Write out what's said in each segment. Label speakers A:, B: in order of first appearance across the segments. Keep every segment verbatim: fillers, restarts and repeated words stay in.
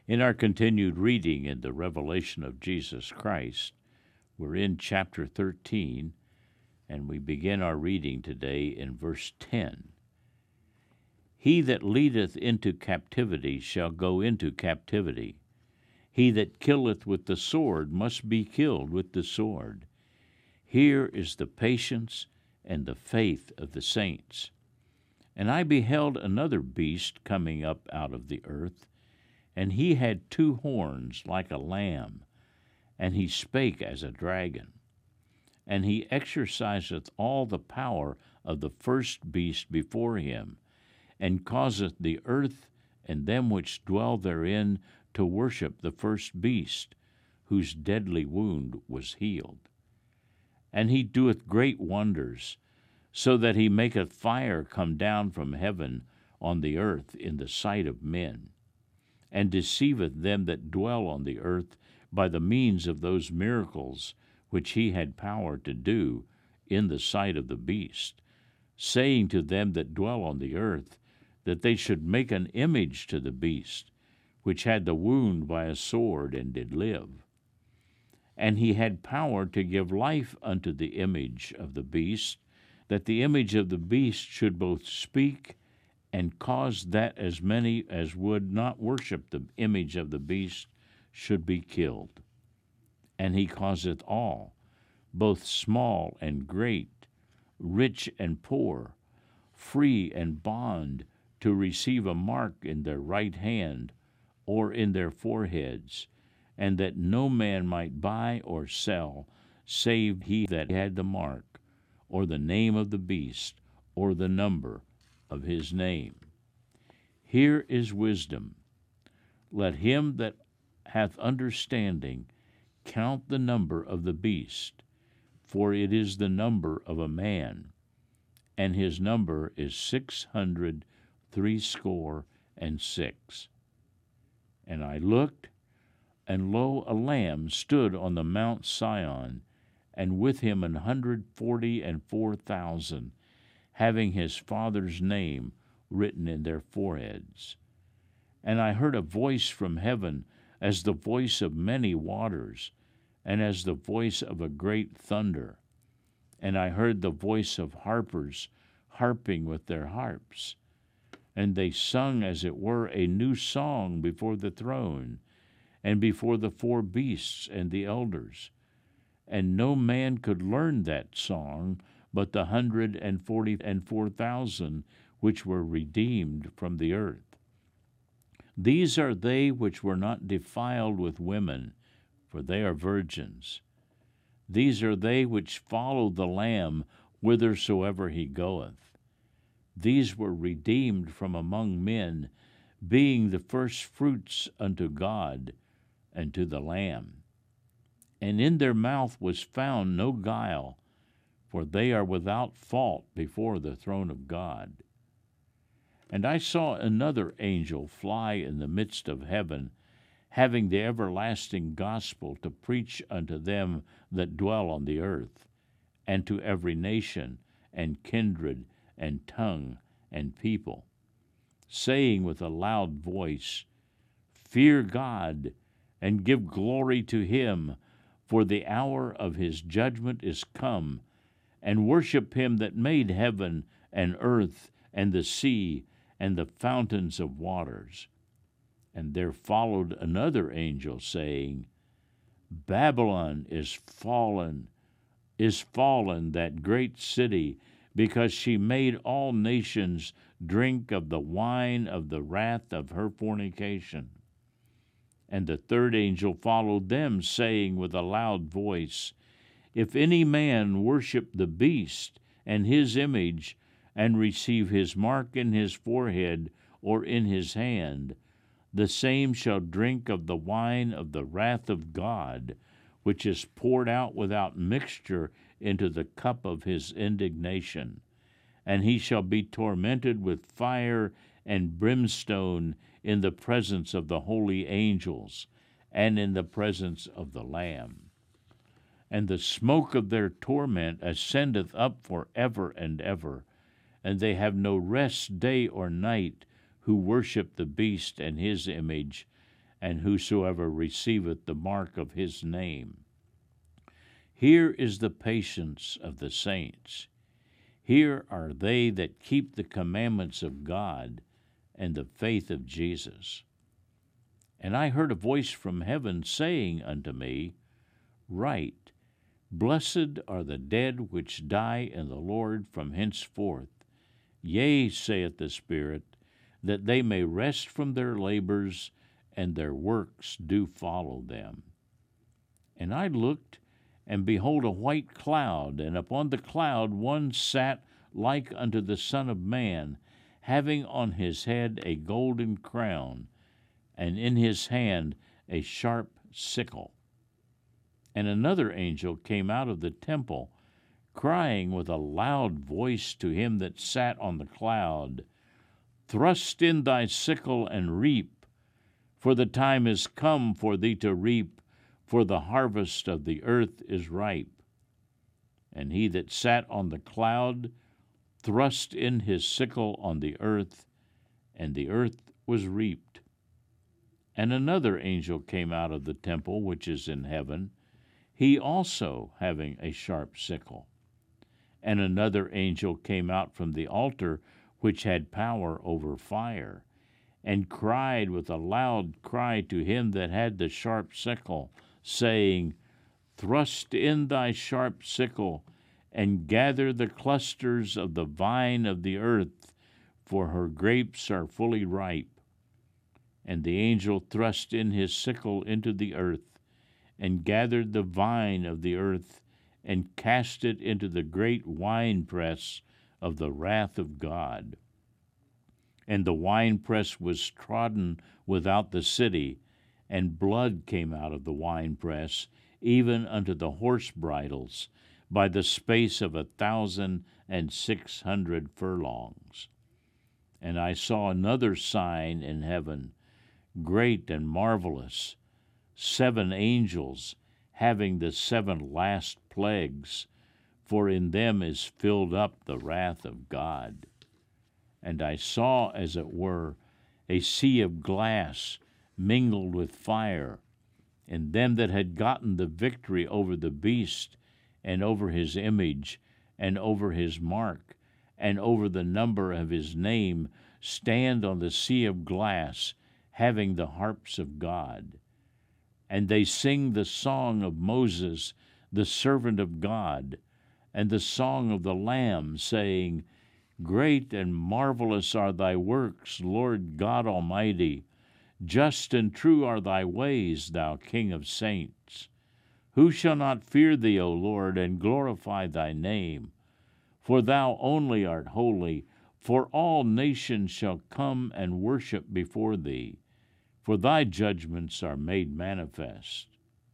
A: In our continued reading in the revelation of Jesus Christ, we're in chapter thirteen, and we begin our reading today in verse ten. He that leadeth into captivity shall go into captivity. He that killeth with the sword must be killed with the sword. Here is the patience and the faith of the saints. And I beheld another beast coming up out of the earth, and he had two horns like a lamb, and he spake as a dragon. And he exerciseth all the power of the first beast before him, and causeth the earth and them which dwell therein to worship the first beast, whose deadly wound was healed. And he doeth great wonders, so that he maketh fire come down from heaven on the earth in the sight of men, and deceiveth them that dwell on the earth by the means of those miracles which he had power to do in the sight of the beast, saying to them that dwell on the earth that they should make an image to the beast, which had the wound by a sword and did live. And he had power to give life unto the image of the beast, that the image of the beast should both speak and cause that as many as would not worship the image of the beast should be killed. And he causeth all, both small and great, rich and poor, free and bond, to receive a mark in their right hand or in their foreheads, and that no man might buy or sell, save he that had the mark, or the name of the beast, or the number of his name. Here is wisdom. Let him that hath understanding count the number of the beast, for it is the number of a man, and his number is six hundred threescore and six. And I looked, and lo, a lamb stood on the Mount Sion, and with him an hundred forty and four thousand, having his Father's name written in their foreheads. And I heard a voice from heaven, as the voice of many waters, and as the voice of a great thunder. And I heard the voice of harpers harping with their harps. And they sung, as it were, a new song before the throne, and before the four beasts and the elders. And no man could learn that song but the hundred and forty and four thousand which were redeemed from the earth. These are they which were not defiled with women, for they are virgins. These are they which follow the Lamb whithersoever he goeth. These were redeemed from among men, being the firstfruits unto God and to the Lamb. And in their mouth was found no guile, for they are without fault before the throne of God. And I saw another angel fly in the midst of heaven, having the everlasting gospel to preach unto them that dwell on the earth, and to every nation, and kindred, and tongue, and people, saying with a loud voice, Fear God, and give glory to him, for the hour of his judgment is come, and worship him that made heaven, and earth, and the sea, and the fountains of waters. And there followed another angel, saying, Babylon is fallen, is fallen, that great city, because she made all nations drink of the wine of the wrath of her fornication. And the third angel followed them, saying with a loud voice, If any man worship the beast and his image, and receive his mark in his forehead or in his hand, the same shall drink of the wine of the wrath of God, which is poured out without mixture into the cup of his indignation. And he shall be tormented with fire and brimstone in the presence of the holy angels, and in the presence of the Lamb. And the smoke of their torment ascendeth up for ever and ever, and they have no rest day or night, who worship the beast and his image, and whosoever receiveth the mark of his name. Here is the patience of the saints. Here are they that keep the commandments of God and the faith of Jesus. And I heard a voice from heaven saying unto me, Write, Blessed are the dead which die in the Lord from henceforth. Yea, saith the Spirit, that they may rest from their labors, and their works do follow them. And I looked, and behold a white cloud, and upon the cloud one sat like unto the Son of Man, having on his head a golden crown, and in his hand a sharp sickle. And another angel came out of the temple, crying with a loud voice to him that sat on the cloud, Thrust in thy sickle and reap, for the time is come for thee to reap, for the harvest of the earth is ripe. And he that sat on the cloud thrust in his sickle on the earth, and the earth was reaped. And another angel came out of the temple which is in heaven, he also having a sharp sickle. And another angel came out from the altar which had power over fire, and cried with a loud cry to him that had the sharp sickle, saying, Thrust in thy sharp sickle, and gather the clusters of the vine of the earth, for her grapes are fully ripe. And the angel thrust in his sickle into the earth, and gathered the vine of the earth, and cast it into the great winepress of the wrath of God. And the winepress was trodden without the city, and blood came out of the winepress, even unto the horse bridles, by the space of a thousand and six hundred furlongs. And I saw another sign in heaven, great and marvelous, seven angels, having the seven last plagues, for in them is filled up the wrath of God. And I saw, as it were, a sea of glass mingled with fire, and them that had gotten the victory over the beast, and over his image, and over his mark, and over the number of his name, stand on the sea of glass, having the harps of God. And they sing the song of Moses, the servant of God, and the song of the Lamb, saying, Great and marvelous are thy works, Lord God Almighty. Just and true are thy ways, thou King of saints. Who shall not fear thee, O Lord, and glorify thy name? For thou only art holy, for all nations shall come and worship before thee, for thy judgments are made manifest.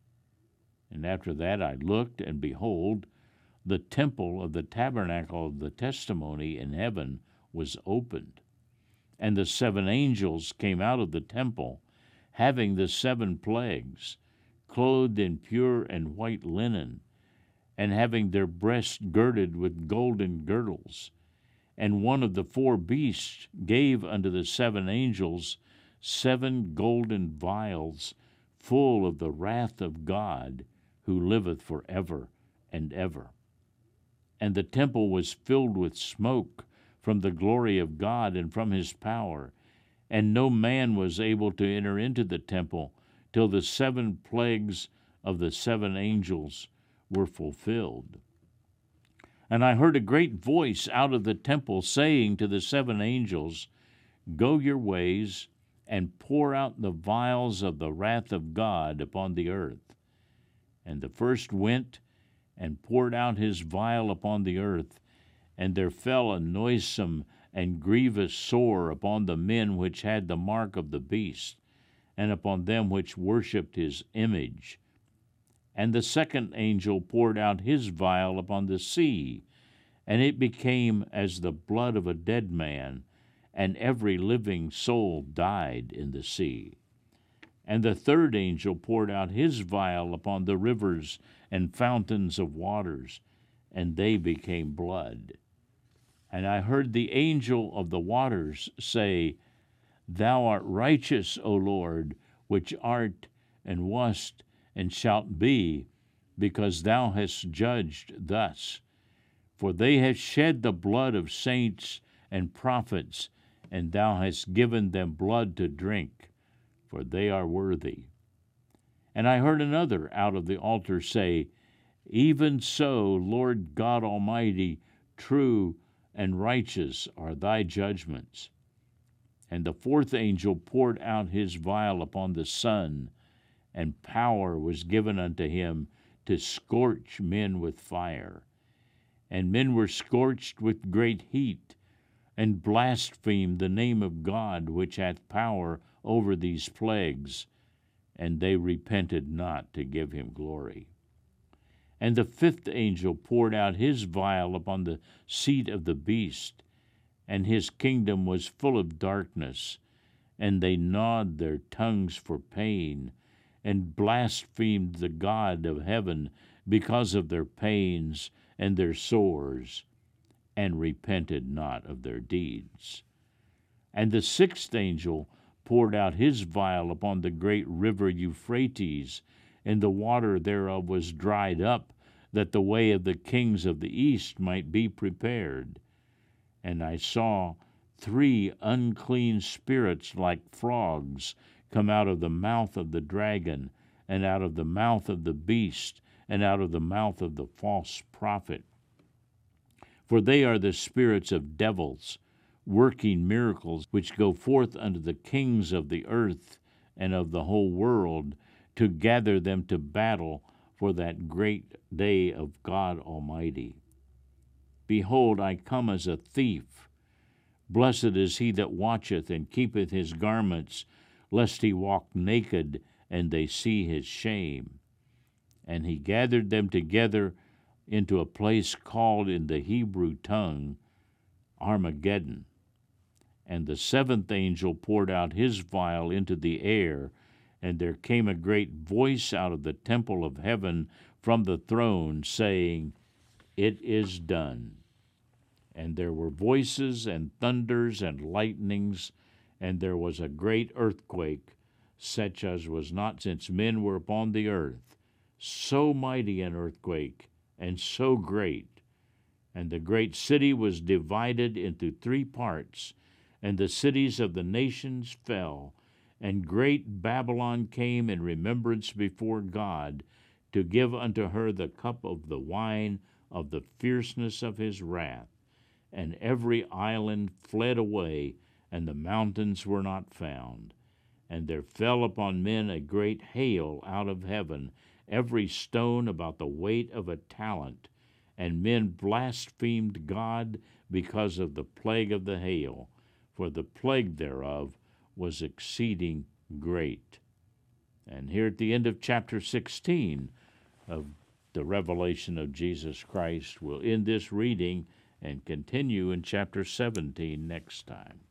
A: And after that I looked, and behold, the temple of the tabernacle of the testimony in heaven was opened. And the seven angels came out of the temple, having the seven plagues, clothed in pure and white linen, and having their breasts girded with golden girdles. And one of the four beasts gave unto the seven angels seven golden vials, full of the wrath of God, who liveth for ever and ever. And the temple was filled with smoke from the glory of God and from his power, and no man was able to enter into the temple till the seven plagues of the seven angels were fulfilled. And I heard a great voice out of the temple saying to the seven angels, Go your ways, and pour out the vials of the wrath of God upon the earth. And the first went and poured out his vial upon the earth, and there fell a noisome and grievous sore upon the men which had the mark of the beast, and upon them which worshipped his image. And the second angel poured out his vial upon the sea, and it became as the blood of a dead man, and every living soul died in the sea. And the third angel poured out his vial upon the rivers and fountains of waters, and they became blood. And I heard the angel of the waters say, Thou art righteous, O Lord, which art and wast and shalt be, because thou hast judged thus. For they have shed the blood of saints and prophets, and thou hast given them blood to drink, for they are worthy. And I heard another out of the altar say, Even so, Lord God Almighty, true and righteous are thy judgments. And the fourth angel poured out his vial upon the sun, and power was given unto him to scorch men with fire. And men were scorched with great heat, and blasphemed the name of God, which hath power over these plagues, and they repented not to give him glory. And the fifth angel poured out his vial upon the seat of the beast, and his kingdom was full of darkness, and they gnawed their tongues for pain, and blasphemed the God of heaven because of their pains and their sores, and repented not of their deeds. And the sixth angel poured out his vial upon the great river Euphrates, and the water thereof was dried up, that the way of the kings of the east might be prepared. And I saw three unclean spirits like frogs come out of the mouth of the dragon, and out of the mouth of the beast, and out of the mouth of the false prophet. For they are the spirits of devils, working miracles, which go forth unto the kings of the earth and of the whole world, to gather them to battle for that great day of God Almighty. Behold, I come as a thief. Blessed is he that watcheth and keepeth his garments, lest he walk naked, and they see his shame. And he gathered them together into a place called in the Hebrew tongue Armageddon. And the seventh angel poured out his vial into the air, and there came a great voice out of the temple of heaven from the throne, saying, It is done. And there were voices and thunders and lightnings, and there was a great earthquake, such as was not since men were upon the earth, so mighty an earthquake, and so great. And the great city was divided into three parts, and the cities of the nations fell, and great Babylon came in remembrance before God, to give unto her the cup of the wine of the fierceness of his wrath. And every island fled away, and the mountains were not found. And there fell upon men a great hail out of heaven, every stone about the weight of a talent. And men blasphemed God because of the plague of the hail, for the plague thereof was exceeding great. And here at the end of chapter sixteen of the revelation of Jesus Christ, we'll end this reading and continue in chapter seventeen next time.